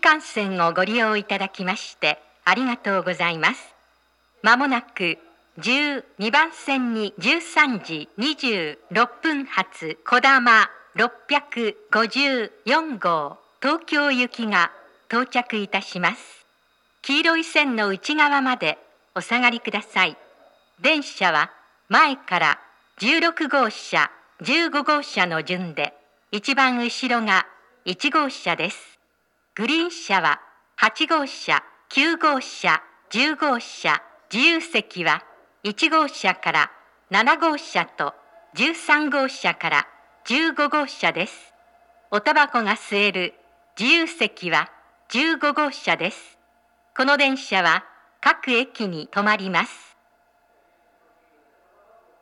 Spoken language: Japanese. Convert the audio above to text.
幹線をご利用いただきましてありがとうございます。まもなく12番線に13時26分発こだま654号東京行きが到着いたします。黄色い線の内側までお下がりください。電車は前から16号車、15号車の順で、一番後ろが1号車です。グリーン車は8号車、9号車、10号車、自由席は1号車から7号車と13号車から15号車です。おタバコが吸える自由席は15号車です。この電車は各駅に止まります。